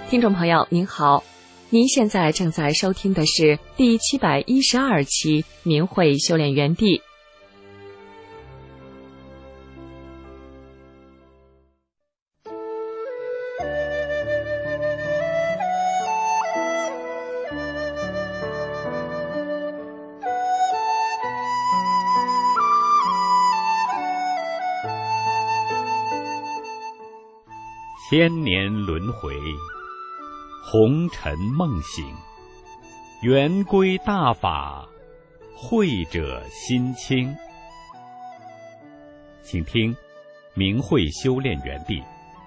听众朋友您好，您现在正在收听的是第712期明慧修炼园地。 千年轮回，红尘梦醒，圆归大法，慧者心清。请听明慧修炼园地。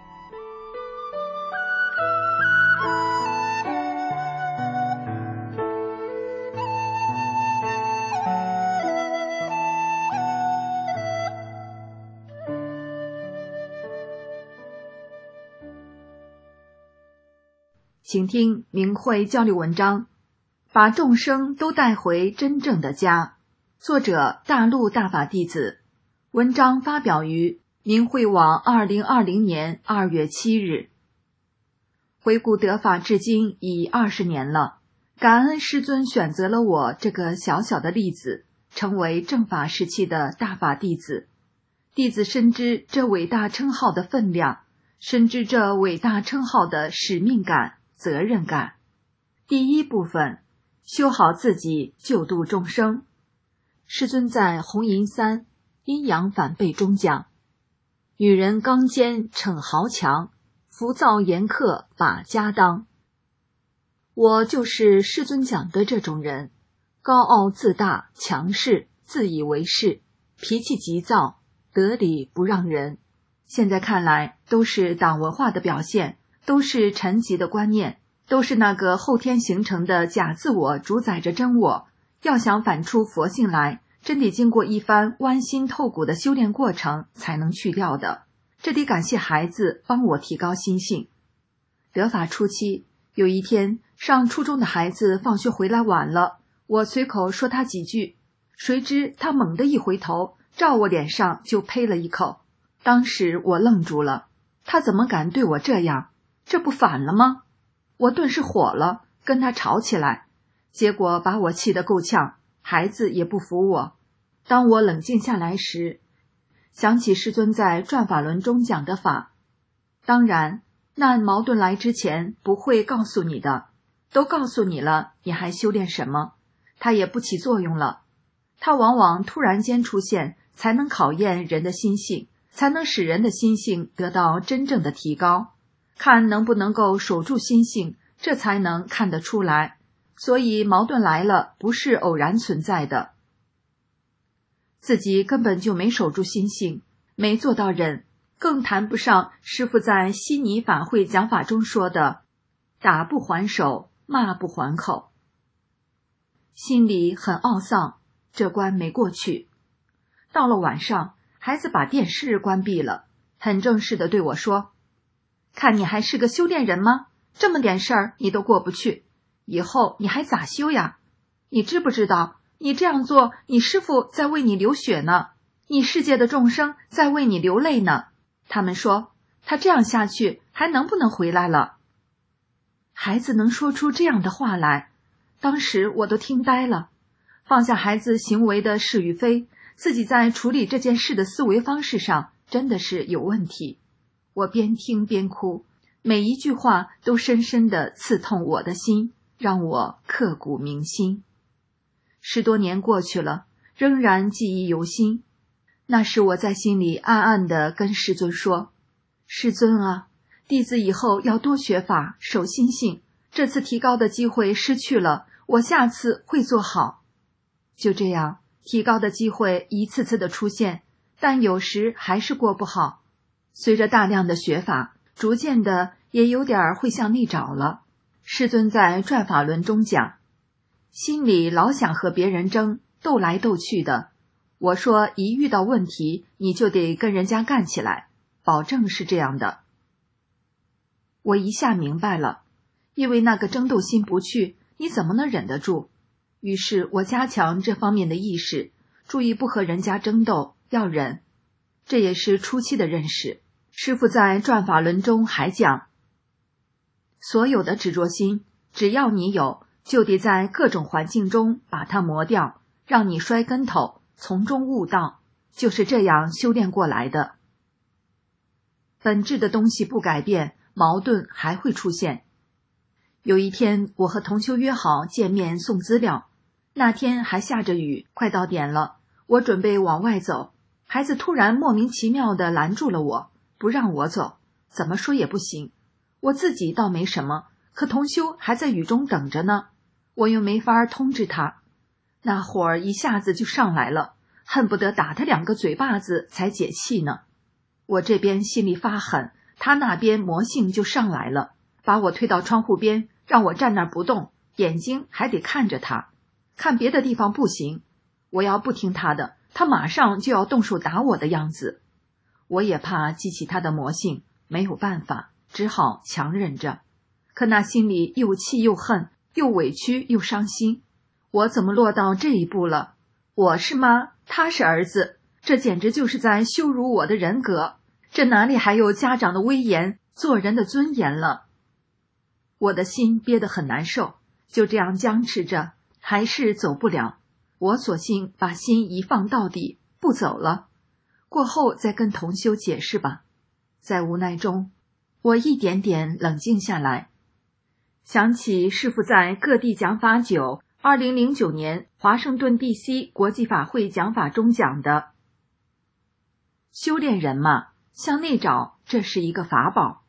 请听明慧交流文章，把众生都带回真正的家。作者大陆大法弟子，文章发表于明慧网2020年2月7日。回顾得法至今已20年了，感恩师尊选择了我这个小小的例子，成为正法时期的大法弟子。弟子深知这伟大称号的分量，深知这伟大称号的使命感、责任感。第一部分，修好自己，救度众生。师尊在红银3阴阳反背中讲，女人刚坚逞豪强，浮躁严苛把家当。我就是师尊讲的这种人，高傲自大，强势，自以为是，脾气急躁，得理不让人。现在看来都是党文化的表现，都是沉寂的观念，都是那个后天形成的假自我主宰着真我。要想反出佛性来，真得经过一番剜心透骨的修炼过程才能去掉的。这得感谢孩子帮我提高心性。得法初期，有一天上初中的孩子放学回来晚了，我随口说他几句，谁知他猛地一回头，照我脸上就呸了一口。当时我愣住了，他怎么敢对我这样？这不反了吗？我顿时火了，跟他吵起来，结果把我气得够呛，孩子也不服我。当我冷静下来时，想起师尊在转法轮中讲的法，当然那矛盾来之前不会告诉你的，都告诉你了，你还修炼什么？它也不起作用了。它往往突然间出现，才能考验人的心性，才能使人的心性得到真正的提高。看能不能够守住心性，这才能看得出来。所以矛盾来了，不是偶然存在的。自己根本就没守住心性，没做到忍，更谈不上师父在悉尼法会讲法中说的打不还手，骂不还口。心里很懊丧，这关没过去。到了晚上，孩子把电视关闭了，很正式地对我说，看你还是个修炼人吗？这么点事儿你都过不去，以后你还咋修呀？你知不知道，你这样做，你师父在为你流血呢，你世界的众生在为你流泪呢。他们说，他这样下去还能不能回来了？孩子能说出这样的话来，当时我都听呆了。放下孩子行为的是与非，自己在处理这件事的思维方式上真的是有问题。我边听边哭，每一句话都深深地刺痛我的心，让我刻骨铭心。10多年过去了，仍然记忆犹新。那时我在心里暗暗地跟师尊说，师尊啊，弟子以后要多学法，守心性，这次提高的机会失去了，我下次会做好。就这样，提高的机会一次次的出现，但有时还是过不好。随着大量的学法，逐渐的也有点会向内找了。师尊在转法轮中讲，心里老想和别人争，斗来斗去的。我说一遇到问题，你就得跟人家干起来，保证是这样的。我一下明白了，因为那个争斗心不去，你怎么能忍得住？于是我加强这方面的意识，注意不和人家争斗，要忍。这也是初期的认识。师父在转法轮中还讲， 所有的执着心，只要你有，就得在各种环境中把它磨掉，让你摔跟头，从中悟道，就是这样修炼过来的。本质的东西不改变，矛盾还会出现。有一天，我和同修约好见面送资料，那天还下着雨，快到点了，我准备往外走，孩子突然莫名其妙地拦住了我，不让我走，怎么说也不行。我自己倒没什么，可同修还在雨中等着呢，我又没法通知他，那火儿一下子就上来了，恨不得打他2个嘴巴子才解气呢。我这边心里发狠，他那边魔性就上来了，把我推到窗户边，让我站那儿不动，眼睛还得看着他，看别的地方不行，我要不听他的，他马上就要动手打我的样子。我也怕激起他的魔性，没有办法，只好强忍着。可那心里又气又恨，又委屈又伤心。我怎么落到这一步了？我是妈，他是儿子，这简直就是在羞辱我的人格，这哪里还有家长的威严，做人的尊严了？我的心憋得很难受，就这样僵持着，还是走不了。我索性把心一放到底，不走了。过后再跟同修解释吧。在无奈中，我一点点冷静下来，想起师父在各地讲法9 2009年华盛顿 DC 国际法会讲法中讲的，修炼人嘛，向内找，这是一个法宝。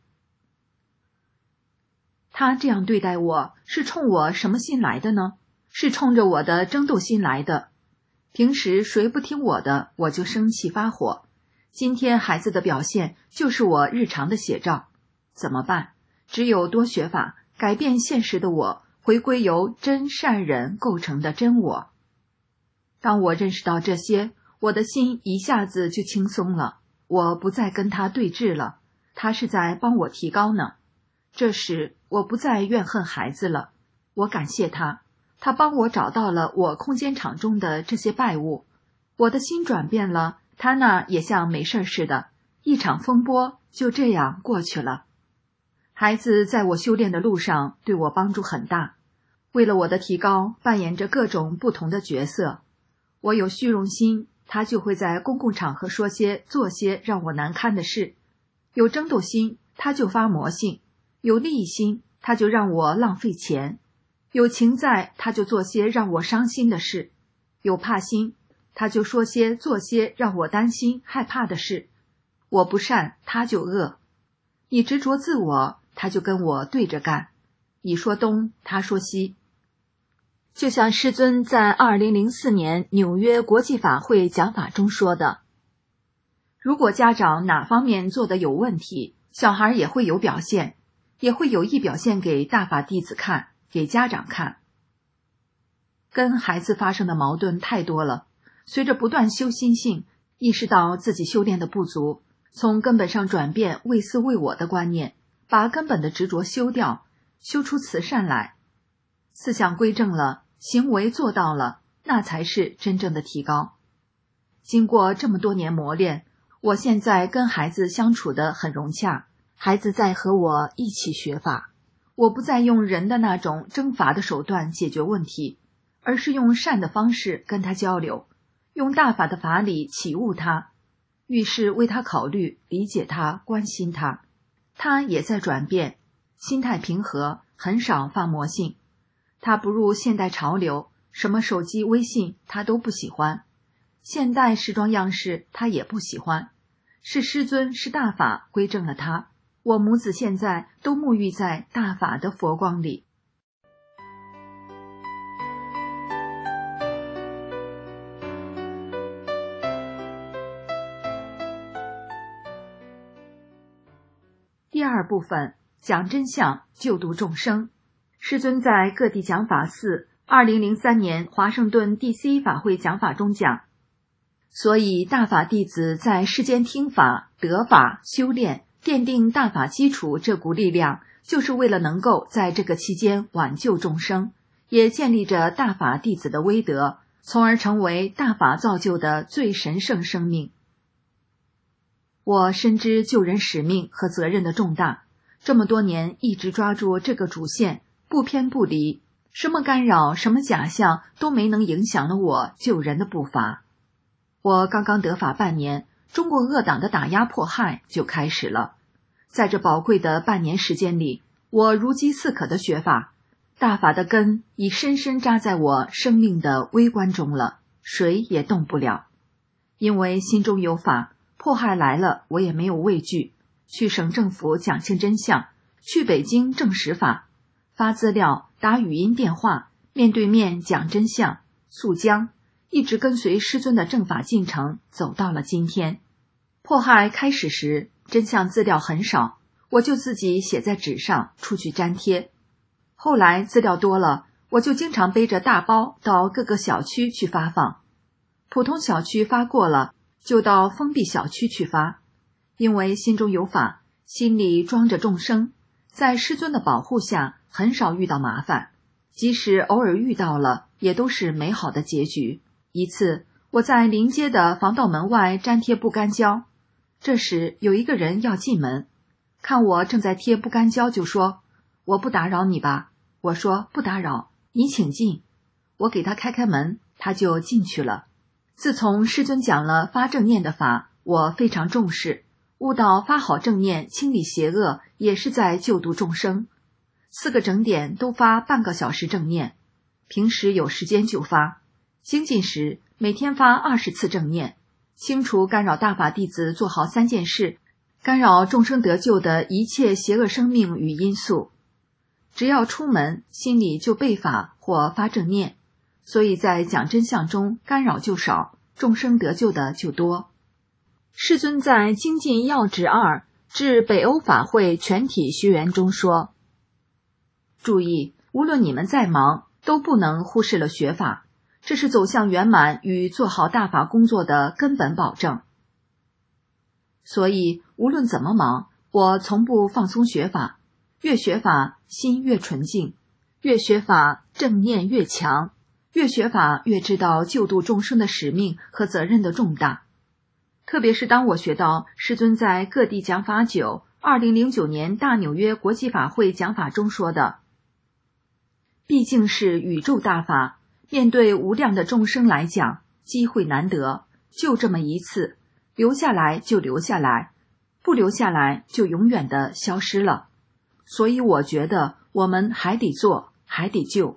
他这样对待我，是冲我什么心来的呢？是冲着我的争斗心来的。平时谁不听我的，我就生气发火。今天孩子的表现就是我日常的写照。怎么办？只有多学法，改变现实的我，回归由真善忍构成的真我。当我认识到这些，我的心一下子就轻松了，我不再跟他对峙了，他是在帮我提高呢。这时我不再怨恨孩子了，我感谢他，他帮我找到了我空间场中的这些败物，我的心转变了，他那也像没事似的，一场风波就这样过去了。孩子在我修炼的路上对我帮助很大，为了我的提高，扮演着各种不同的角色。我有虚荣心，他就会在公共场合说些做些让我难堪的事；有争斗心，他就发魔性；有利益心，他就让我浪费钱；有情在，他就做些让我伤心的事；有怕心，他就说些做些让我担心害怕的事。我不善，他就恶；你执着自我，他就跟我对着干；你说东，他说西。就像师尊在2004年纽约国际法会讲法中说的，如果家长哪方面做得有问题，小孩也会有表现，也会有意表现给大法弟子看，给家长看。跟孩子发生的矛盾太多了，随着不断修心性，意识到自己修炼的不足，从根本上转变为私为我的观念，把根本的执着修掉，修出慈善来。思想归正了，行为做到了，那才是真正的提高。经过这么多年磨练，我现在跟孩子相处得很融洽，孩子在和我一起学法。我不再用人的那种征伐的手段解决问题，而是用善的方式跟他交流，用大法的法理启悟他，遇事为他考虑，理解他，关心他。他也在转变，心态平和，很少发魔性。他不入现代潮流，什么手机微信他都不喜欢，现代时装样式他也不喜欢。是师尊是大法归正了他，我母子现在都沐浴在大法的佛光里。第二部分，讲真相，救度众生。师尊在各地讲法4 2003年华盛顿 DC 法会讲法中讲，所以大法弟子在世间听法、得法、修炼，奠定大法基础这股力量，就是为了能够在这个期间挽救众生，也建立着大法弟子的威德，从而成为大法造就的最神圣生命。我深知救人使命和责任的重大， 这么多年一直抓住这个主线，不偏不离，什么干扰，什么假象都没能影响了我救人的步伐。我刚刚得法半年，中国恶党的打压迫害就开始了。在这宝贵的半年时间里，我如饥似渴的学法，大法的根已深深扎在我生命的微观中了，谁也动不了。因为心中有法，迫害来了我也没有畏惧，去省政府讲清真相，去北京证实法，发资料，打语音电话，面对面讲真相，速将，一直跟随师尊的正法进程走到了今天。迫害开始时，真相资料很少，我就自己写在纸上，出去粘贴。后来资料多了，我就经常背着大包到各个小区去发放。普通小区发过了，就到封闭小区去发。因为心中有法，心里装着众生，在师尊的保护下，很少遇到麻烦。即使偶尔遇到了，也都是美好的结局。一次，我在临街的防盗门外粘贴不干胶，这时有一个人要进门，看我正在贴不干胶，就说：“我不打扰你吧？”我说：“不打扰，你请进。”我给他开门，他就进去了。自从师尊讲了发正念的法，我非常重视，悟到发好正念清理邪恶也是在救度众生。4个整点都发半个小时正念，平时有时间就发。精进时每天发20次正念，清除干扰大法弟子做好3件事，干扰众生得救的一切邪恶生命与因素。只要出门，心里就背法或发正念，所以在讲真相中干扰就少，众生得救的就多。世尊在精进要旨2至北欧法会全体学员中说：注意，无论你们再忙，都不能忽视了学法，这是走向圆满与做好大法工作的根本保证。所以无论怎么忙，我从不放松学法，越学法心越纯净，越学法正念越强，越学法越知道救度众生的使命和责任的重大。特别是当我学到师尊在各地讲法9 2009年大纽约国际法会讲法中说的，毕竟是宇宙大法，面对无量的众生来讲，机会难得，就这么一次，留下来就留下来，不留下来就永远的消失了。所以我觉得我们还得做，还得救。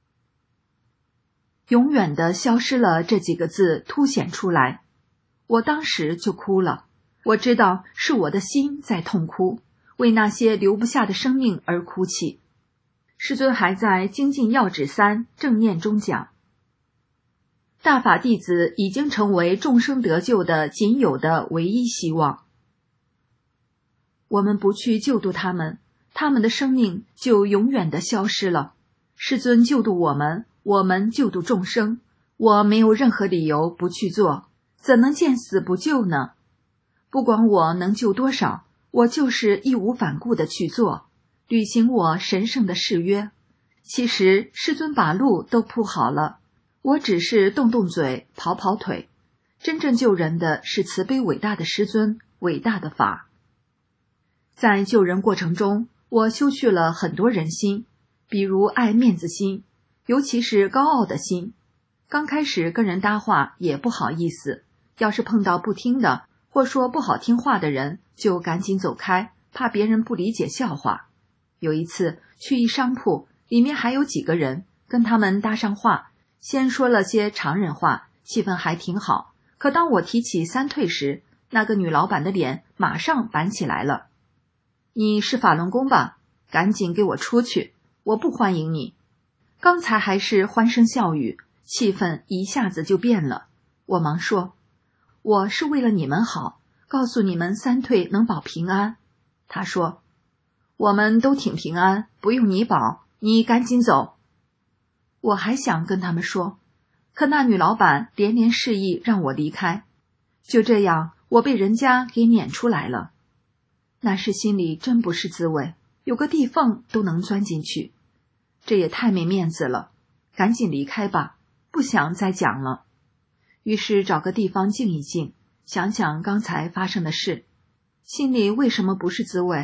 永远的消失了这几个字凸显出来，我当时就哭了。我知道是我的心在痛哭，为那些留不下的生命而哭泣。师尊还在精进要旨3正念中讲，大法弟子已经成为众生得救的仅有的唯一希望。我们不去救度他们，他们的生命就永远的消失了。师尊救度我们，我们救度众生，我没有任何理由不去做，怎能见死不救呢？不管我能救多少，我就是义无反顾的去做，履行我神圣的誓约。其实师尊把路都铺好了，我只是动动嘴，跑跑腿。真正救人的是慈悲伟大的师尊，伟大的法。在救人过程中，我修去了很多人心，比如爱面子心，尤其是高傲的心。刚开始跟人搭话也不好意思，要是碰到不听的或说不好听话的人，就赶紧走开，怕别人不理解笑话。有一次去一商铺，里面还有几个人，跟他们搭上话，先说了些常人话，气氛还挺好。可当我提起3退时，那个女老板的脸马上板起来了。你是法轮功吧？赶紧给我出去，我不欢迎你。刚才还是欢声笑语，气氛一下子就变了。我忙说，我是为了你们好，告诉你们3退能保平安。他说，我们都挺平安，不用你保，你赶紧走。我还想跟他们说，可那女老板连连示意让我离开。就这样，我被人家给撵出来了。那时心里真不是滋味，有个地缝都能钻进去，这也太没面子了，赶紧离开吧，不想再讲了。于是找个地方静一静，想想刚才发生的事，心里为什么不是滋味？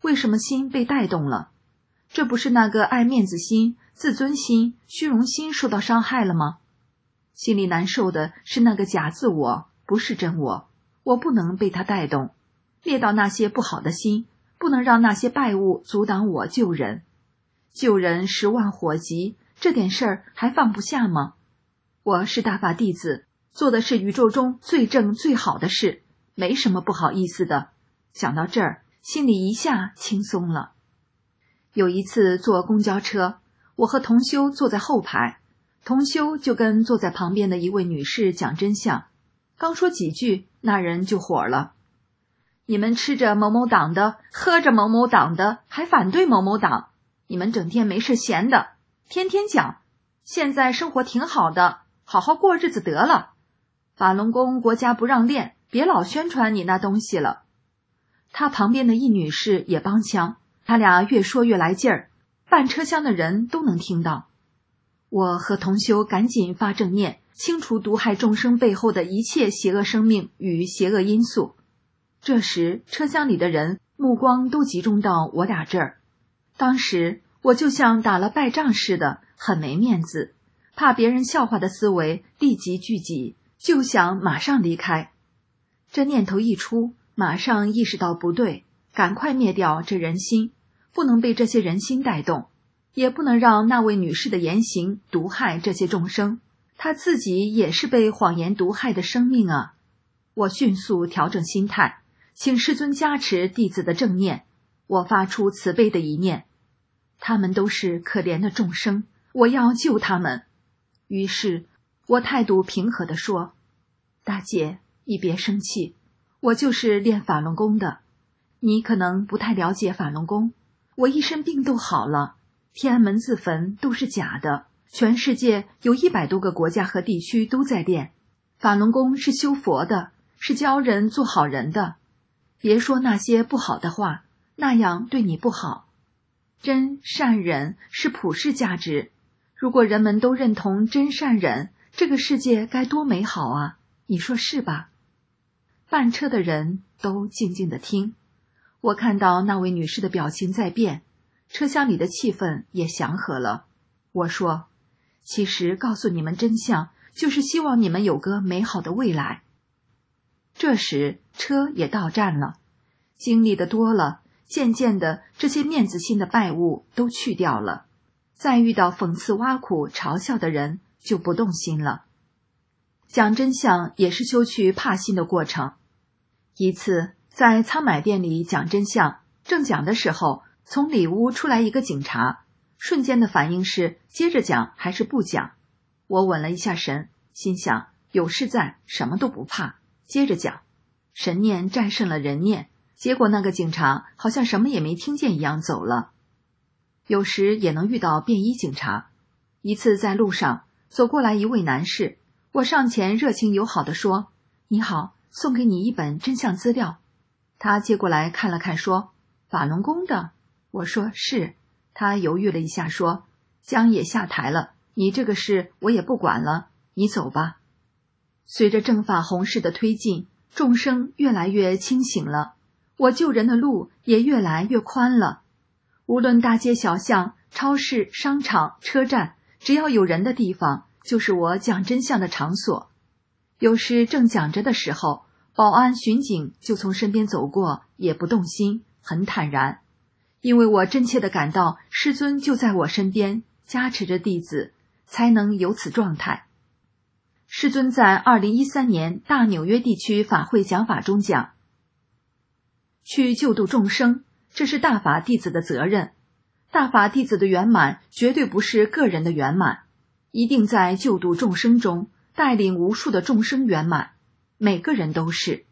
为什么心被带动了？这不是那个爱面子心、自尊心、虚荣心受到伤害了吗？心里难受的是那个假自我，不是真我。我不能被它带动，灭掉那些不好的心，不能让那些败物阻挡我救人。救人10万火急，这点事儿还放不下吗？我是大法弟子，做的是宇宙中最正最好的事，没什么不好意思的。想到这儿，心里一下轻松了。有一次坐公交车，我和同修坐在后排，同修就跟坐在旁边的一位女士讲真相，刚说几句，那人就火了。你们吃着某某党的，喝着某某党的，还反对某某党，你们整天没事闲的，天天讲现在生活挺好的，好好过日子得了。法轮功国家不让练，别老宣传你那东西了。他旁边的一女士也帮腔，他俩越说越来劲儿，半车厢的人都能听到。我和同修赶紧发正念，清除毒害众生背后的一切邪恶生命与邪恶因素。这时车厢里的人目光都集中到我俩这儿，当时我就像打了败仗似的，很没面子，怕别人笑话的思维立即聚集，就想马上离开。这念头一出，马上意识到不对，赶快灭掉这人心，不能被这些人心带动，也不能让那位女士的言行毒害这些众生，她自己也是被谎言毒害的生命啊。我迅速调整心态，请师尊加持弟子的正念，我发出慈悲的一念，他们都是可怜的众生，我要救他们。于是我态度平和地说，大姐，你别生气，我就是练法轮功的，你可能不太了解法轮功，我一身病都好了，天安门自焚都是假的，全世界有100多个国家和地区都在练，法轮功是修佛的，是教人做好人的，别说那些不好的话，那样对你不好。真善忍是普世价值，如果人们都认同真善忍，这个世界该多美好啊，你说是吧？半车的人都静静地听，我看到那位女士的表情在变，车厢里的气氛也祥和了。我说，其实告诉你们真相，就是希望你们有个美好的未来。这时车也到站了，经历的多了，渐渐的这些面子心的败物都去掉了，再遇到讽刺挖苦嘲笑的人就不动心了。讲真相也是修去怕心的过程。一次在仓买店里讲真相，正讲的时候，从里屋出来一个警察，瞬间的反应是接着讲还是不讲。我稳了一下神，心想有事在，什么都不怕，接着讲。神念战胜了人念，结果那个警察好像什么也没听见一样走了。有时也能遇到便衣警察。一次在路上走过来一位男士，我上前热情友好地说，你好，送给你一本真相资料。他接过来看了看说，法轮功的？我说是。他犹豫了一下说，江也下台了，你这个事我也不管了，你走吧。随着正法弘誓的推进，众生越来越清醒了，我救人的路也越来越宽了。无论大街小巷、超市、商场、车站，只要有人的地方，就是我讲真相的场所。有时正讲着的时候，保安巡警就从身边走过，也不动心，很坦然，因为我真切地感到师尊就在我身边，加持着弟子，才能有此状态。师尊在2013年大纽约地区法会讲法中讲，去救度众生，这是大法弟子的责任。大法弟子的圆满绝对不是个人的圆满，一定在救度众生中带领无数的众生圆满，每个人都是。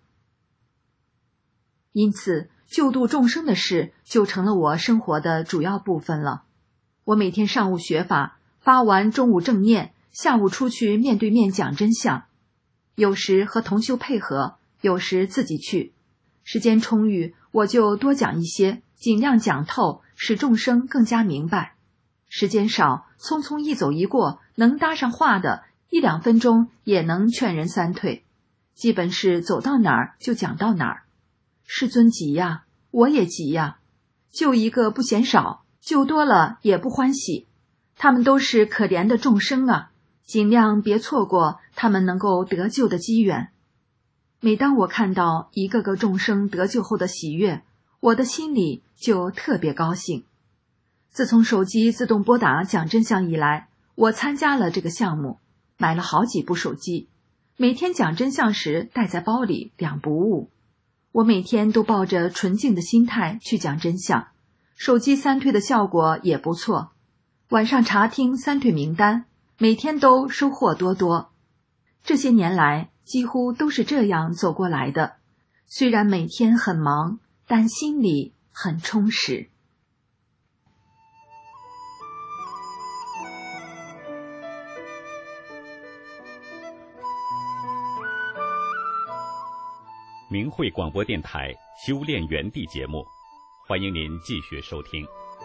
因此救度众生的事就成了我生活的主要部分了。我每天上午学法，发完中午正念，下午出去面对面讲真相，有时和同修配合，有时自己去。时间充裕，我就多讲一些，尽量讲透，使众生更加明白。时间少，匆匆一走一过，能搭上话的1-2分钟也能劝人3退，基本是走到哪儿就讲到哪儿。师尊急呀，我也急呀， 救一个不嫌少，救多了也不欢喜。他们都是可怜的众生啊，尽量别错过他们能够得救的机缘。每当我看到一个个众生得救后的喜悦，我的心里就特别高兴。自从手机自动拨打讲真相以来，我参加了这个项目，买了好几部手机，每天讲真相时带在包里2不误。我每天都抱着纯净的心态去讲真相，手机3推的效果也不错。晚上查听3推名单，每天都收获多多。这些年来几乎都是这样走过来的，虽然每天很忙，但心里很充实。 明慧广播电台修炼园地节目，欢迎您继续收听。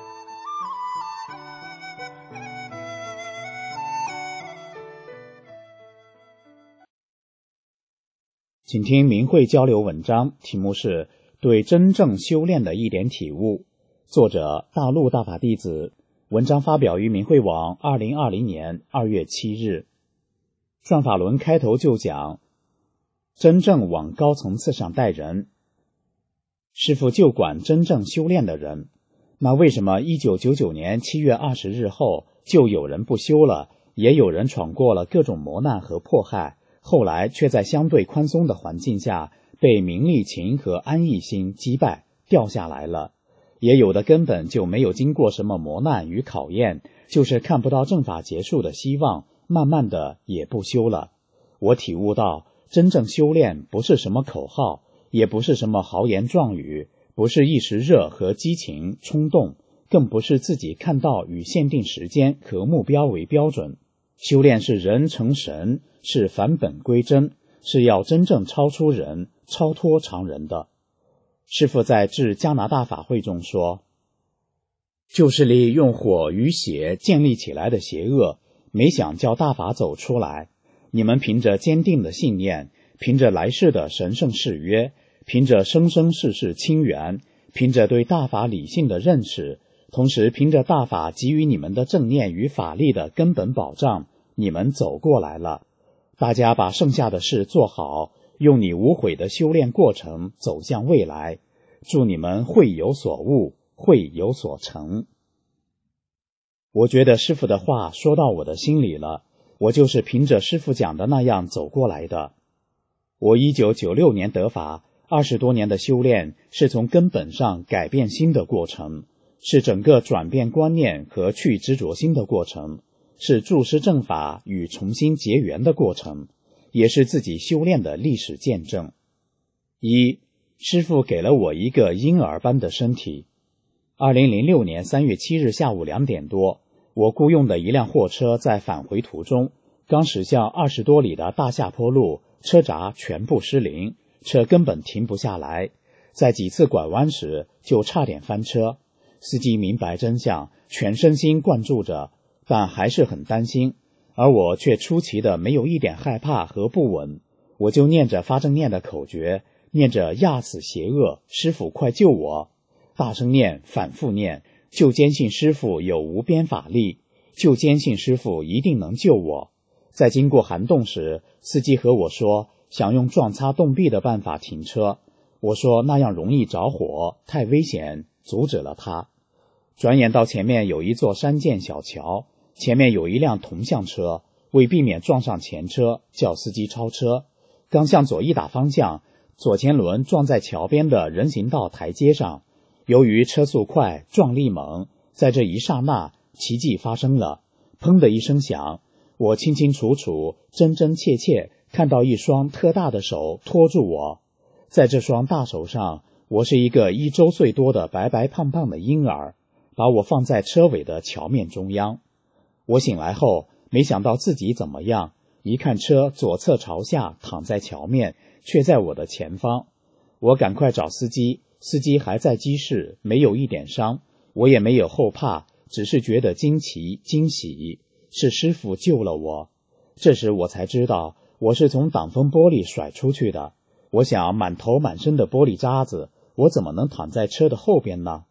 请听明慧交流文章，题目是对真正修炼的一点体悟，作者大陆大法弟子，文章发表于明慧网2020年2月7日。转法轮开头就讲，真正往高层次上带人，师父就管真正修炼的人。那为什么1999年7月20日后就有人不修了，也有人闯过了各种磨难和迫害，后来却在相对宽松的环境下被名利情和安逸心击败掉下来了，也有的根本就没有经过什么磨难与考验，就是看不到正法结束的希望，慢慢的也不修了。我体悟到，真正修炼不是什么口号，也不是什么豪言壮语，不是一时热和激情冲动，更不是自己看到与限定时间和目标为标准。修炼是人成神，是返本归真，是要真正超出人，超脱常人的。师父在致加拿大法会中说，就是利用火与血建立起来的邪恶，没想叫大法走出来。你们凭着坚定的信念，凭着来世的神圣誓约，凭着生生世世亲缘，凭着对大法理性的认识，同时凭着大法给予你们的正念与法力的根本保障，你们走过来了。大家把剩下的事做好，用你无悔的修炼过程走向未来。祝你们会有所悟，会有所成。我觉得师父的话说到我的心里了，我就是凭着师父讲的那样走过来的。我1996年得法，20多年的修炼是从根本上改变心的过程，是整个转变观念和去执着心的过程，是注师正法与重新结缘的过程，也是自己修炼的历史见证。一，师父给了我一个婴儿般的身体。2006年3月7日下午2点多，我雇用的一辆货车在返回途中，刚驶向20多里的大下坡路，车闸全部失灵，车根本停不下来，在几次拐弯时就差点翻车。司机明白真相，全身心灌注着，但还是很担心，而我却出奇的没有一点害怕和不稳。我就念着发正念的口诀，念着压死邪恶，师父快救我，大声念，反复念，就坚信师父有无边法力，就坚信师父一定能救我。在经过涵洞时，司机和我说想用撞擦洞壁的办法停车，我说那样容易着火，太危险，阻止了他。转眼到前面有一座山涧小桥，前面有一辆同向车，为避免撞上前车，叫司机超车。刚向左一打方向，左前轮撞在桥边的人行道台阶上，由于车速快，撞力猛，在这一刹那，奇迹发生了，砰的一声响，我清清楚楚，真真切切看到一双特大的手托住我。在这双大手上，我是一个1周岁多的白白胖胖的婴儿，把我放在车尾的桥面中央。我醒来后，没想到自己怎么样，一看车左侧朝下躺在桥面，却在我的前方。我赶快找司机，司机还在机室，没有一点伤，我也没有后怕，只是觉得惊奇惊喜，是师父救了我。这时我才知道，我是从挡风玻璃甩出去的。我想满头满身的玻璃渣子，我怎么能躺在车的后边呢？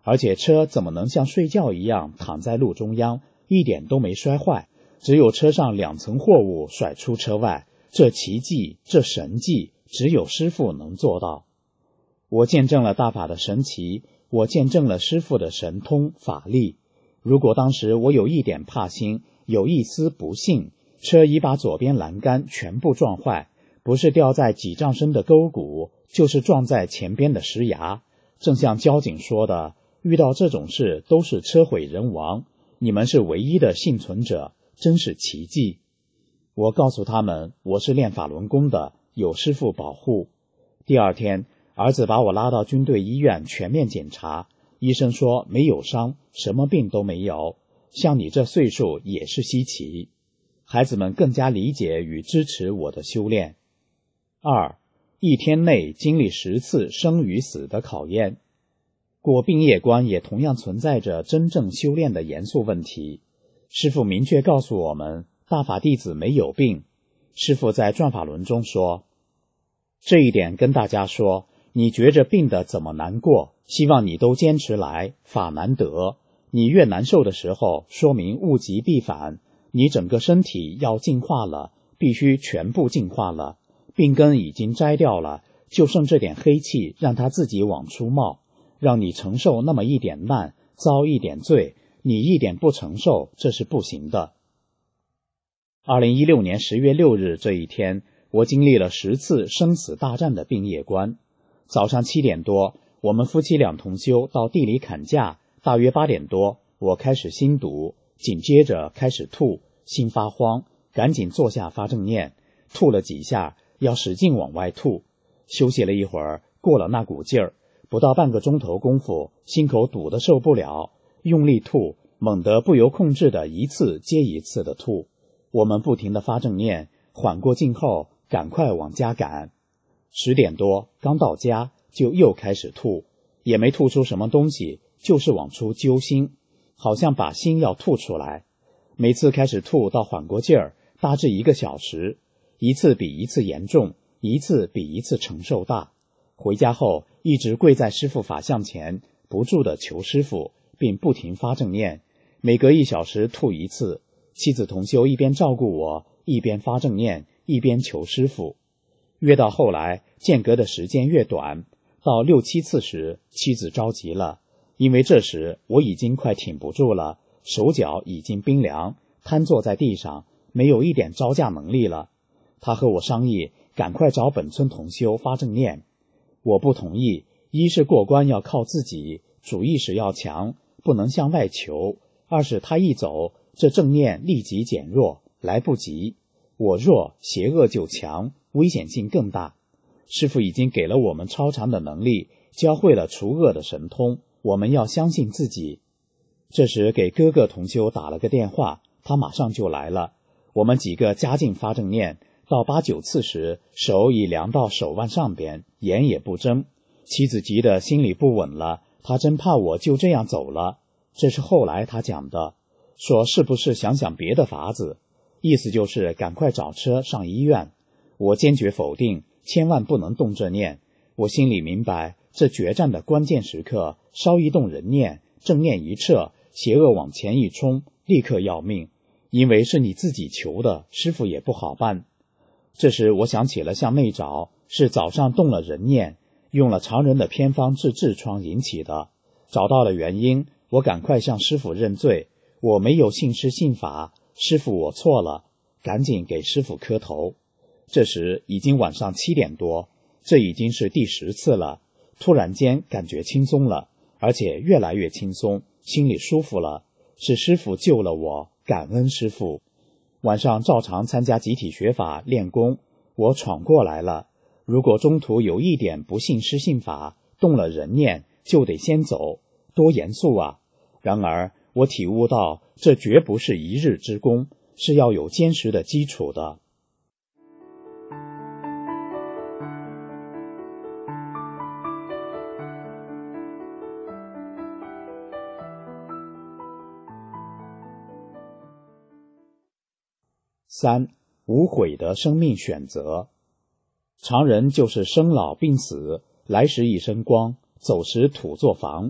而且车怎么能像睡觉一样躺在路中央，一点都没摔坏，只有车上2层货物甩出车外，这奇迹，这神迹，只有师父能做到。我见证了大法的神奇，我见证了师父的神通法力。如果当时我有一点怕心，有一丝不幸，车已把左边栏杆全部撞坏，不是掉在几丈深的沟谷，就是撞在前边的石崖。正像交警说的，遇到这种事都是车毁人亡，你们是唯一的幸存者，真是奇迹。我告诉他们，我是练法轮功的，有师父保护。第二天，儿子把我拉到军队医院全面检查，医生说没有伤，什么病都没有，像你这岁数也是稀奇。孩子们更加理解与支持我的修炼。2. 一天内经历10次生与死的考验。过病业关也同样存在着真正修炼的严肃问题。师父明确告诉我们，大法弟子没有病。师父在转法轮中说，这一点跟大家说，你觉着病的怎么难过，希望你都坚持来，法难得。你越难受的时候，说明物极必反，你整个身体要净化了，必须全部净化了。病根已经摘掉了，就剩这点黑气，让它自己往出冒，让你承受那么一点难，遭一点罪，你一点不承受，这是不行的。2016年10月6日这一天，我经历了10次生死大战的病业关。早上7点多，我们夫妻俩同修到地里砍价，大约8点多，我开始心堵，紧接着开始吐，心发慌，赶紧坐下发正念，吐了几下，要使劲往外吐。休息了一会儿，过了那股劲儿，不到半个钟头功夫，心口堵得受不了，用力吐，猛地不由控制的一次接一次的吐。我们不停地发正念，缓过劲后，赶快往家赶。10点多，刚到家就又开始吐，也没吐出什么东西，就是往出揪心，好像把心要吐出来。每次开始吐到缓过劲儿，大致1个小时，一次比一次严重，一次比一次承受大。回家后一直跪在师父法像前，不住地求师父，并不停发正念，每隔1小时吐一次。妻子同修一边照顾我，一边发正念，一边求师父。越到后来，间隔的时间越短，到6、7次时，妻子着急了，因为这时我已经快挺不住了，手脚已经冰凉，瘫坐在地上，没有一点招架能力了。她和我商议，赶快找本村同修发正念。我不同意，一是过关要靠自己，主意识要强，不能向外求；二是他一走，这正念立即减弱，来不及。我弱，邪恶就强，危险性更大。师父已经给了我们超常的能力，教会了除恶的神通，我们要相信自己。这时给哥哥同修打了个电话，他马上就来了。我们几个加紧发正念，到8、9次时，手已凉到手腕上边，眼也不睁。妻子急得心里不稳了，她真怕我就这样走了。这是后来她讲的，说是不是想想别的法子，意思就是赶快找车上医院。我坚决否定，千万不能动这念。我心里明白，这决战的关键时刻，稍一动人念，正念一撤，邪恶往前一冲，立刻要命。因为是你自己求的，师父也不好办。这时我想起了向内找，是早上动了人念，用了常人的偏方治痔疮引起的。找到了原因，我赶快向师父认罪，我没有信师信法，师父我错了，赶紧给师父磕头。这时已经晚上7点多，这已经是第10次了。突然间感觉轻松了，而且越来越轻松，心里舒服了，是师父救了我，感恩师父。晚上照常参加集体学法练功，我闯过来了。如果中途有一点不信师信法，动了人念，就得先走，多严肃啊！然而我体悟到，这绝不是一日之功，是要有坚实的基础的。3. 无悔的生命选择。常人就是生老病死，来时一身光，走时土作房。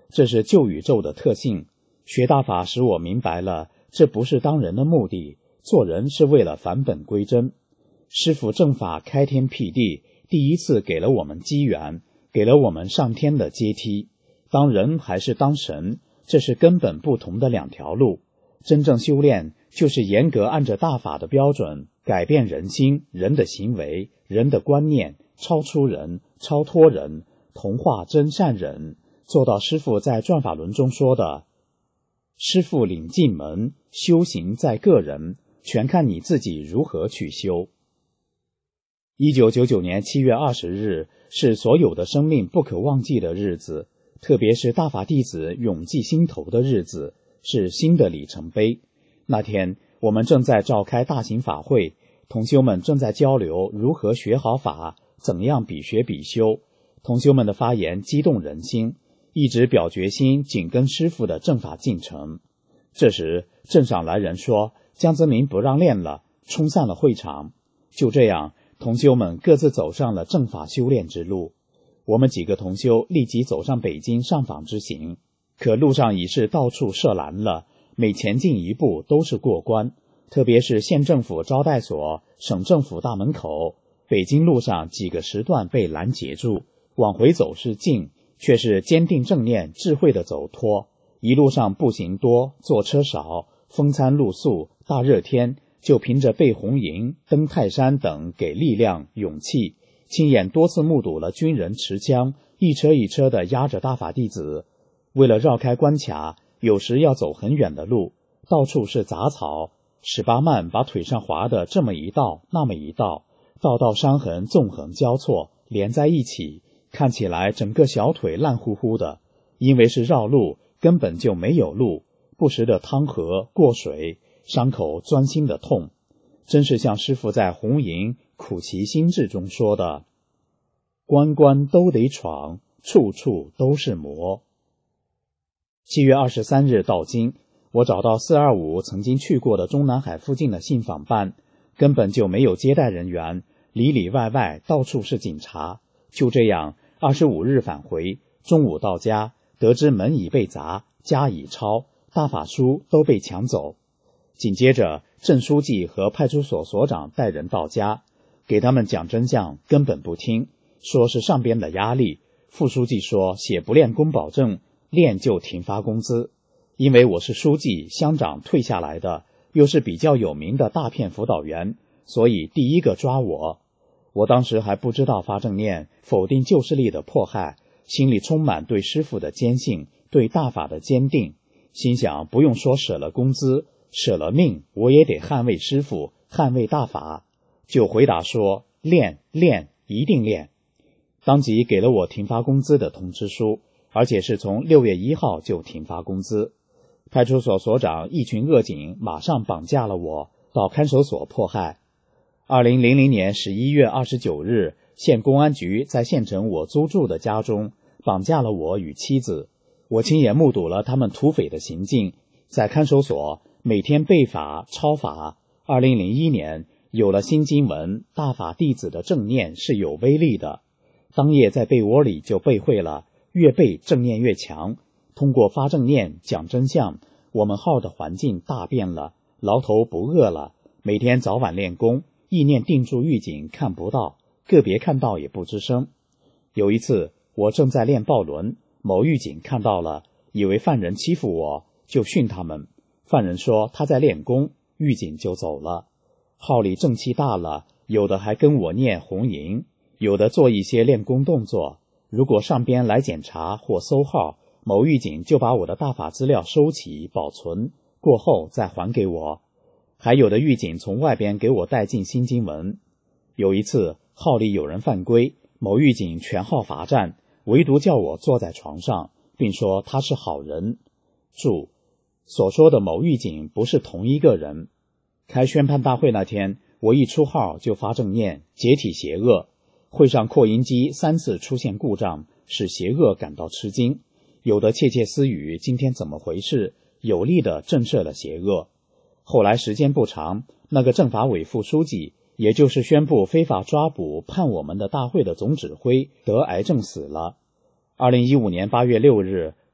这是旧宇宙的特性。学大法使我明白了，这不是当人的目的，做人是为了返本归真。师父正法开天辟地，第一次给了我们机缘，给了我们上天的阶梯。当人还是当神，这是根本不同的两条路。真正修炼就是严格按着大法的标准，改变人心、人的行为、人的观念，超出人、超脱人，同化真善忍，做到师父在转法轮中说的，师父领进门，修行在个人，全看你自己如何去修。1999年7月20日是所有的生命不可忘记的日子，特别是大法弟子永记心头的日子，是新的里程碑。那天我们正在召开大型法会，同修们正在交流如何学好法，怎样比学比修。同修们的发言激动人心，一直表决心紧跟师父的正法进程。这时镇上来人说，江泽民不让练了，冲散了会场。就这样，同修们各自走上了正法修炼之路。我们几个同修立即走上北京上访之行，可路上已是到处设栏了，每前进一步都是过关，特别是县政府招待所、省政府大门口，北京路上几个时段被拦截住，往回走是近，却是坚定正念智慧的走脱。一路上步行多，坐车少，风餐露宿，大热天就凭着背红营、登泰山等给力量、勇气，亲眼多次目睹了军人持枪一车一车地压着大法弟子。为了绕开关卡，有时要走很远的路，到处是杂草，18曼把腿上划的这么一道那么一道，道道伤痕纵横交错，连在一起，看起来整个小腿烂乎乎的。因为是绕路，根本就没有路，不时的趟河过水，伤口钻心的痛。真是像师父在红营苦其心志中说的，关关都得闯，处处都是磨。7月23日到京，我找到425曾经去过的中南海附近的信访办，根本就没有接待人员，里里外外到处是警察。就这样25日返回，中午到家，得知门已被砸，家已抄，大法书都被抢走。紧接着镇书记和派出所所长带人到家，给他们讲真相，根本不听，说是上边的压力。副书记说写不练功保证，练就停发工资。因为我是书记乡长退下来的，又是比较有名的大片辅导员，所以第一个抓我。我当时还不知道发正念否定旧势力的迫害，心里充满对师父的坚信，对大法的坚定，心想不用说舍了工资，舍了命，我也得捍卫师父，捍卫大法。就回答说练，一定练。当即给了我停发工资的通知书，而且是从6月1号就停发工资。派出所所长一群恶警马上绑架了我，到看守所迫害。2000年11月29日，县公安局在县城我租住的家中绑架了我与妻子。我亲眼目睹了他们土匪的行径，在看守所每天背法抄法。2001年有了新经文，大法弟子的正念是有威力的。当夜在被窝里就背会了，越背正念越强。通过发正念讲真相，我们号的环境大变了，牢头不饿了，每天早晚练功，意念定住狱警看不到，个别看到也不吱声。有一次我正在练抱轮，某狱警看到了，以为犯人欺负我，就训他们。犯人说他在练功，狱警就走了。号里正气大了，有的还跟我念红营，有的做一些练功动作。如果上边来检查或搜号，某狱警就把我的大法资料收起保存，过后再还给我。还有的狱警从外边给我带进新经文。有一次号里有人犯规，某狱警全号罚站，唯独叫我坐在床上，并说他是好人。注：所说的某狱警不是同一个人。开宣判大会那天，我一出号就发正念，解体邪恶。会上扩音机3次出现故障，使邪恶感到吃惊，有的窃窃私语今天怎么回事，有力地震慑了邪恶。后来时间不长，那个政法委副书记，也就是宣布非法抓捕判我们的大会的总指挥，得癌症死了。2015年8月6日，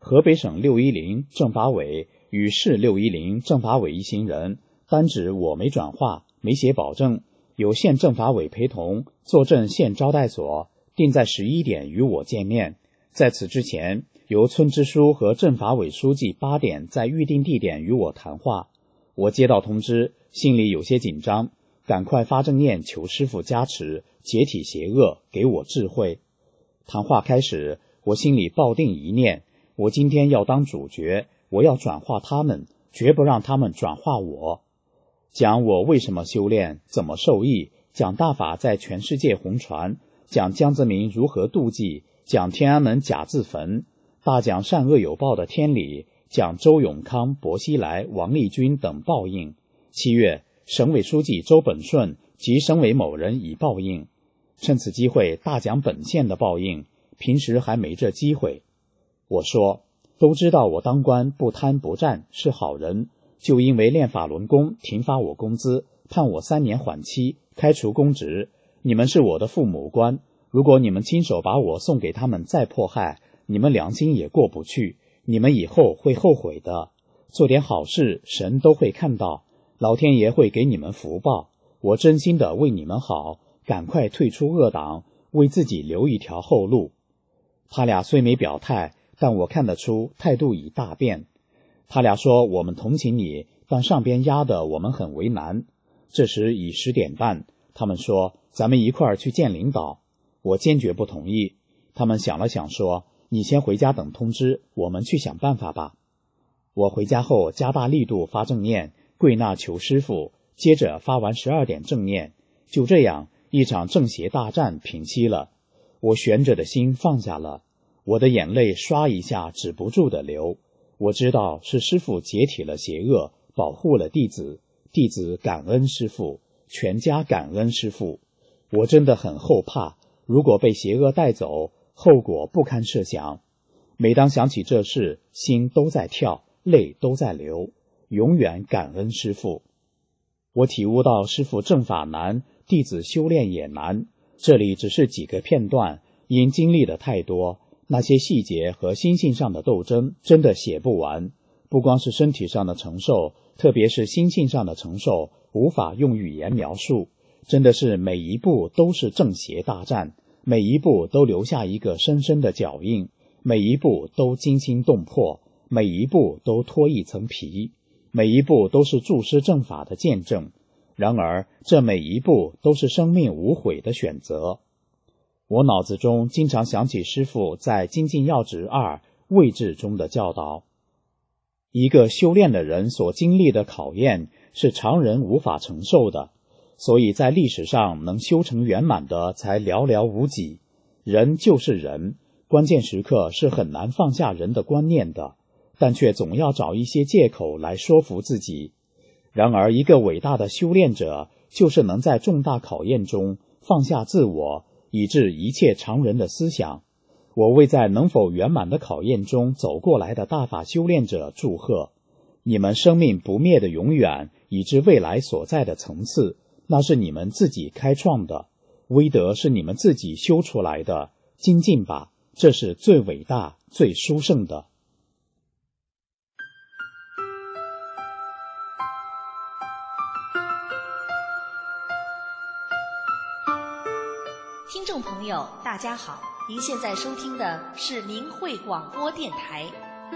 河北省610政法委与市610政法委一行人单指我没转化，没写保证，由县政法委陪同坐镇县招待所，定在11点与我见面。在此之前，由村支书和政法委书记8点在预定地点与我谈话。我接到通知，心里有些紧张，赶快发正念求师父加持，解体邪恶，给我智慧。谈话开始，我心里抱定一念，我今天要当主角，我要转化他们，绝不让他们转化我。讲我为什么修炼，怎么受益，讲大法在全世界红传，讲江泽民如何妒忌，讲天安门假自焚，大讲善恶有报的天理，讲周永康、薄熙来、王立军等报应。7月，省委书记周本顺及省委某人已报应。趁此机会大讲本县的报应，平时还没这机会。我说，都知道我当官不贪不占，是好人，就因为练法轮功停发我工资，判我3年缓期，开除公职。你们是我的父母官，如果你们亲手把我送给他们再迫害，你们良心也过不去，你们以后会后悔的。做点好事，神都会看到，老天爷会给你们福报。我真心的为你们好，赶快退出恶党，为自己留一条后路。他俩虽没表态，但我看得出态度已大变。他俩说我们同情你，但上边压得我们很为难。这时已10点半，他们说咱们一块儿去见领导。我坚决不同意。他们想了想说，你先回家等通知，我们去想办法吧。我回家后加大力度发正念，跪那求师父，接着发完12点正念。就这样，一场正邪大战平息了，我悬着的心放下了，我的眼泪刷一下止不住的流。我知道是师父解体了邪恶，保护了弟子，弟子感恩师父，全家感恩师父。我真的很后怕，如果被邪恶带走，后果不堪设想。每当想起这事，心都在跳，泪都在流，永远感恩师父。我体悟到师父正法难，弟子修炼也难。这里只是几个片段，因经历的太多，那些细节和心性上的斗争真的写不完。不光是身体上的承受，特别是心性上的承受，无法用语言描述。真的是每一步都是正邪大战，每一步都留下一个深深的脚印，每一步都惊心动魄，每一步都脱一层皮，每一步都是注师正法的见证。然而这每一步都是生命无悔的选择。我脑子中经常想起师父在《精进要旨2位置》中的教导，一个修炼的人所经历的考验是常人无法承受的，所以在历史上能修成圆满的才寥寥无几。人就是人，关键时刻是很难放下人的观念的，但却总要找一些借口来说服自己。然而一个伟大的修炼者，就是能在重大考验中放下自我，以致一切常人的思想。我为在能否圆满的考验中走过来的大法修炼者祝贺，你们生命不灭的永远，以致未来所在的层次，那是你们自己开创的，威德是你们自己修出来的，精进吧，这是最伟大最殊胜的。 听众朋友大家好，您现在收听的是明慧广播电台。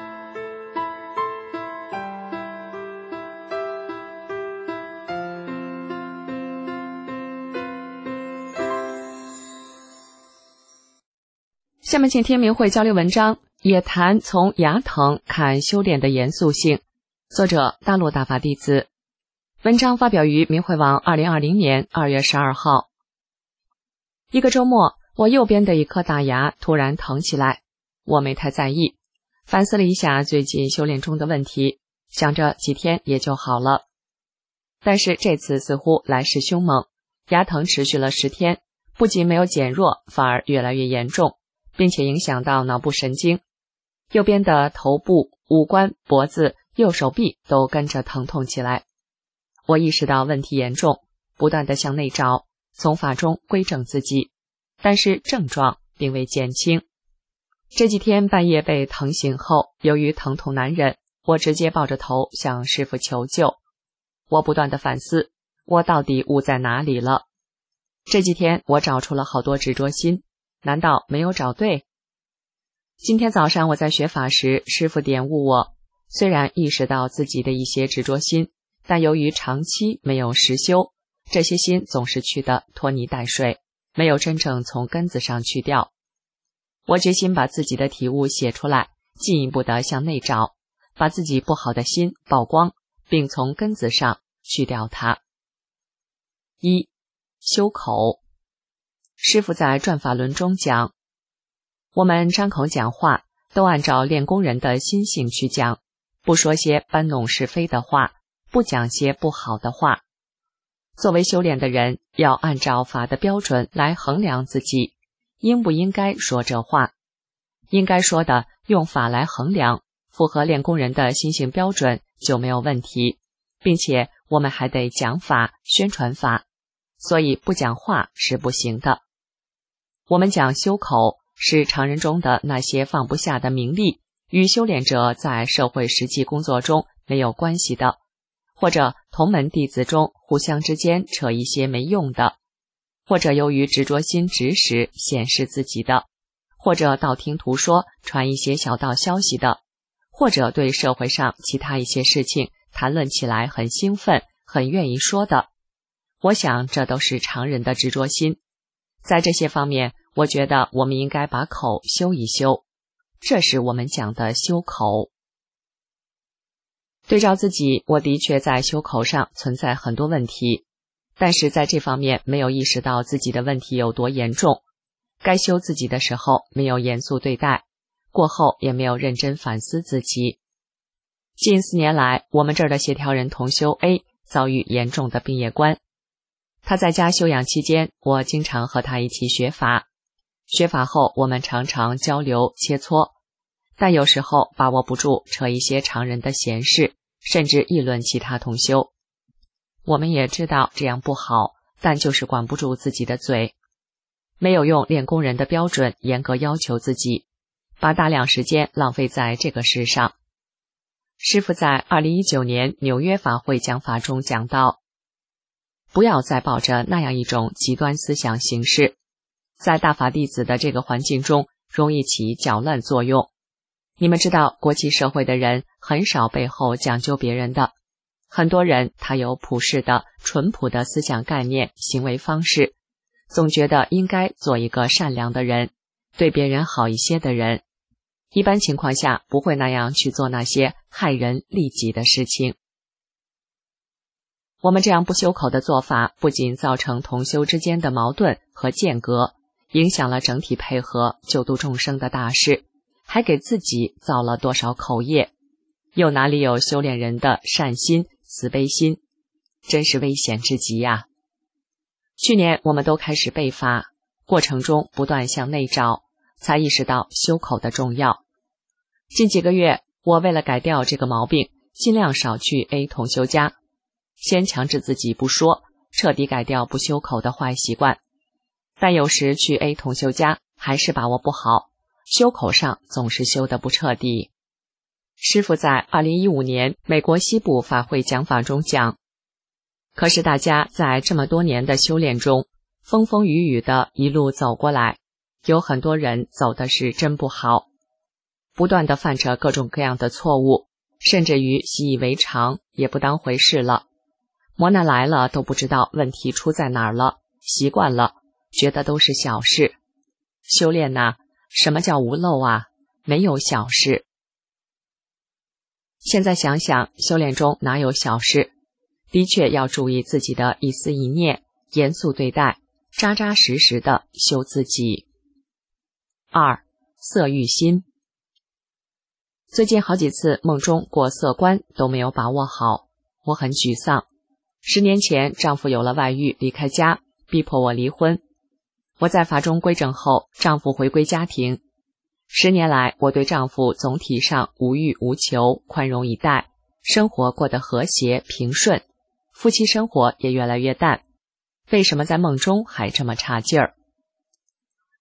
下面请听明慧交流文章，也谈从牙疼看修炼的严肃性，作者大陆大法弟子。文章发表于明慧网2020年2月12号。一个周末，我右边的一颗大牙突然疼起来，我没太在意，反思了一下最近修炼中的问题，想着几天也就好了。但是这次似乎来势凶猛，牙疼持续了10天，不仅没有减弱，反而越来越严重，并且影响到脑部神经，右边的头部、五官、脖子、右手臂都跟着疼痛起来。我意识到问题严重，不断地向内找，从法中规正自己，但是症状并未减轻。 这几天半夜被疼醒后，由于疼痛难忍，我直接抱着头向师父求救。我不断地反思，我到底悟在哪里了？这几天我找出了好多执着心，难道没有找对？今天早上我在学法时，师父点悟我，虽然意识到自己的一些执着心，但由于长期没有实修，这些心总是去的拖泥带水，没有真正从根子上去掉。我决心把自己的体悟写出来，进一步的向内找，把自己不好的心曝光，并从根子上去掉它。一、修口。师父在转法轮中讲，我们张口讲话都按照练功人的心性去讲，不说些搬弄是非的话，不讲些不好的话。作为修炼的人，要按照法的标准来衡量自己，应不应该说这话？应该说的，用法来衡量，符合练功人的心性标准就没有问题，并且我们还得讲法、宣传法，所以不讲话是不行的。我们讲修口，是常人中的那些放不下的名利，与修炼者在社会实际工作中没有关系的，或者同门弟子中互相之间扯一些没用的，或者由于执着心指使显示自己的，或者道听途说传一些小道消息的，或者对社会上其他一些事情谈论起来很兴奋，很愿意说的。我想这都是常人的执着心。在这些方面，我觉得我们应该把口修一修，这是我们讲的修口。对照自己，我的确在修口上存在很多问题，但是在这方面没有意识到自己的问题有多严重，该修自己的时候没有严肃对待，过后也没有认真反思自己。近4年来，我们这儿的协调人同修 A 遭遇严重的病业关。他在家休养期间，我经常和他一起学法。学法后，我们常常交流切磋，但有时候把握不住，扯一些常人的闲事，甚至议论其他同修。我们也知道这样不好，但就是管不住自己的嘴，没有用练功人的标准严格要求自己，把大量时间浪费在这个事上。师父在2019年纽约法会讲法中讲到，不要再抱着那样一种极端思想行事，在大法弟子的这个环境中容易起搅乱作用。你们知道，国际社会的人很少背后讲究别人的，很多人他有普世的淳朴的思想概念、行为方式，总觉得应该做一个善良的人，对别人好一些的人，一般情况下不会那样去做那些害人利己的事情。我们这样不修口的做法，不仅造成同修之间的矛盾和间隔，影响了整体配合救度众生的大事，还给自己造了多少口业，又哪里有修炼人的善心、慈悲心，真是危险至极呀！去年我们都开始背法，过程中不断向内找，才意识到修口的重要。近几个月，我为了改掉这个毛病，尽量少去 A 同修家，先强制自己不说，彻底改掉不修口的坏习惯。但有时去 A 同修家还是把握不好，修口上总是修得不彻底。师父在2015年美国西部法会讲法中讲，可是大家在这么多年的修炼中，风风雨雨的一路走过来，有很多人走的是真不好，不断的犯着各种各样的错误，甚至于习以为常，也不当回事了。磨难来了都不知道问题出在哪儿了，习惯了，觉得都是小事。修炼呐，什么叫无漏啊？没有小事。现在想想，修炼中哪有小事？的确要注意自己的一思一念，严肃对待，扎扎实实的修自己。2. 色欲心。最近好几次梦中过色关都没有把握好，我很沮丧。10年前丈夫有了外遇，离开家，逼迫我离婚。我在法中归正后，丈夫回归家庭。10年来，我对丈夫总体上无欲无求，宽容以待，生活过得和谐平顺，夫妻生活也越来越淡。为什么在梦中还这么差劲儿？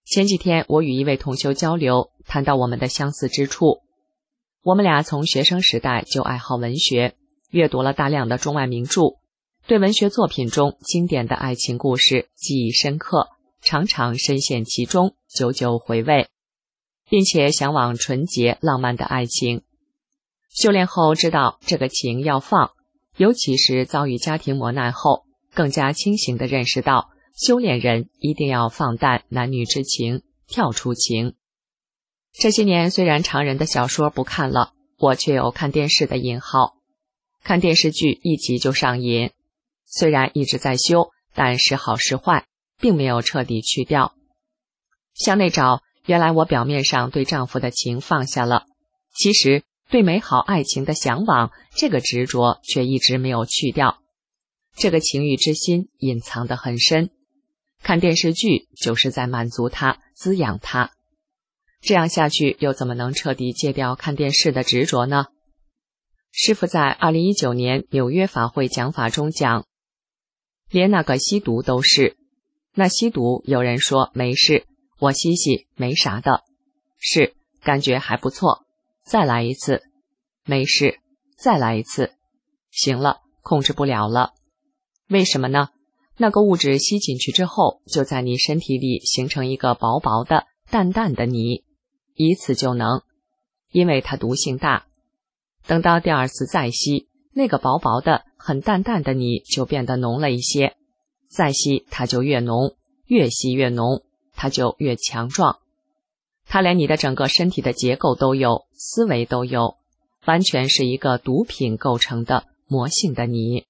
前几天我与一位同修交流，谈到我们的相似之处。我们俩从学生时代就爱好文学，阅读了大量的中外名著，对文学作品中经典的爱情故事记忆深刻，常常深陷其中，久久回味，并且向往纯洁浪漫的爱情。修炼后知道这个情要放，尤其是遭遇家庭磨难后，更加清醒地认识到修炼人一定要放淡男女之情，跳出情。这些年虽然常人的小说不看了，我却有看电视的瘾好，看电视剧一集就上瘾。虽然一直在修，但时好时坏，并没有彻底去掉。向内找，原来我表面上对丈夫的情放下了，其实对美好爱情的向往，这个执着却一直没有去掉。这个情欲之心隐藏得很深，看电视剧就是在满足它，滋养它。这样下去又怎么能彻底戒掉看电视的执着呢？师父在2019年纽约法会讲法中讲，连那个吸毒都是。那吸毒有人说没事，我吸吸没啥的，是感觉还不错，再来一次，没事，再来一次，行了，控制不了了。为什么呢？那个物质吸进去之后，就在你身体里形成一个薄薄的淡淡的泥，一次就能，因为它毒性大。等到第二次再吸，那个薄薄的很淡淡的泥就变得浓了一些，再吸它就越浓，越吸越浓，它就越强壮。它连你的整个身体的结构都有，思维都有，完全是一个毒品构成的魔性的泥。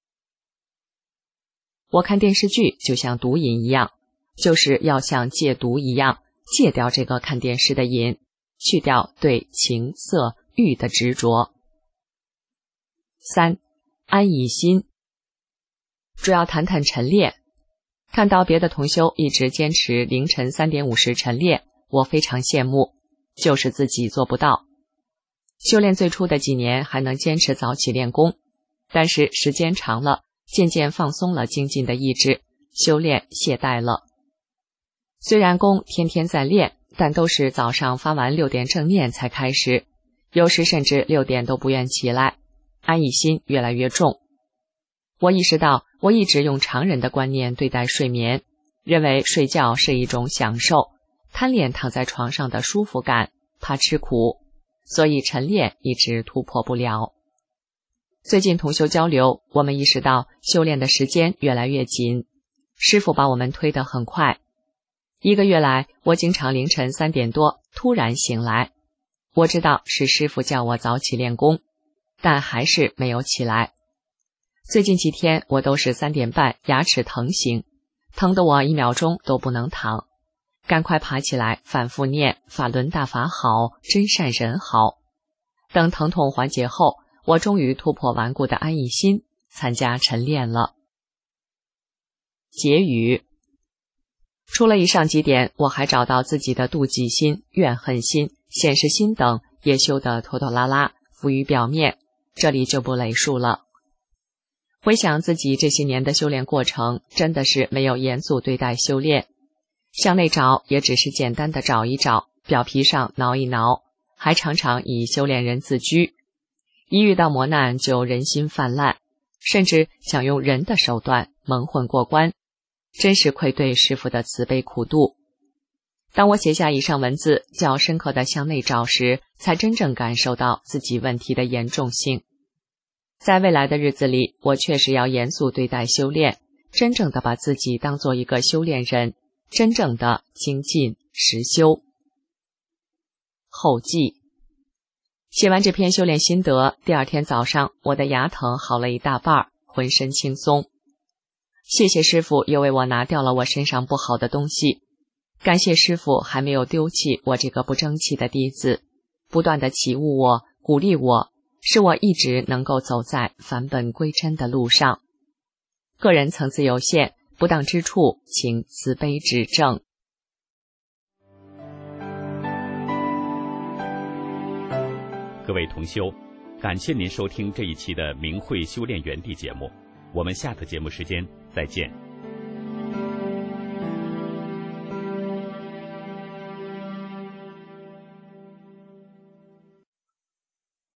我看电视剧就像毒瘾一样，就是要像戒毒一样，戒掉这个看电视的瘾，去掉对情色欲的执着。3. 安逸心。主要谈谈晨练。看到别的同修一直坚持凌晨3点50晨练，我非常羡慕，就是自己做不到。修炼最初的几年还能坚持早起练功，但是时间长了，渐渐放松了精进的意志，修炼懈怠了。虽然功天天在练，但都是早上发完6点正念才开始，有时甚至6点都不愿起来，安逸心越来越重。我意识到我一直用常人的观念对待睡眠，认为睡觉是一种享受，贪恋躺在床上的舒服感，怕吃苦，所以晨练一直突破不了。最近同修交流，我们意识到修炼的时间越来越紧，师父把我们推得很快。1个月来，我经常凌晨3点多突然醒来，我知道是师父叫我早起练功，但还是没有起来。最近几天我都是3点半牙齿疼醒，疼得我1秒钟都不能躺，赶快爬起来反复念法轮大法好，真善人好。等疼痛缓解后，我终于突破顽固的安逸心，参加晨练了。结语。除了以上几点，我还找到自己的妒忌心、怨恨心、现实心等也修得拖拖拉拉，浮于表面，这里就不累述了。回想自己这些年的修炼过程，真的是没有严肃对待修炼，向内找也只是简单的找一找，表皮上挠一挠，还常常以修炼人自居，一遇到磨难就人心泛滥，甚至想用人的手段蒙混过关，真是愧对师父的慈悲苦度。当我写下以上文字，较深刻的向内找时，才真正感受到自己问题的严重性。在未来的日子里，我确实要严肃对待修炼，真正的把自己当做一个修炼人，真正的精进实修。后记。写完这篇修炼心得，第2天早上，我的牙疼好了一大半，浑身轻松。谢谢师父又为我拿掉了我身上不好的东西，感谢师父还没有丢弃我这个不争气的弟子，不断的启悟我，鼓励我，使我一直能够走在返本归真的路上。个人层次有限，不当之处请慈悲指正。 各位同修，感谢您收听这一期的明慧修炼园地节目，我们下次节目时间再见。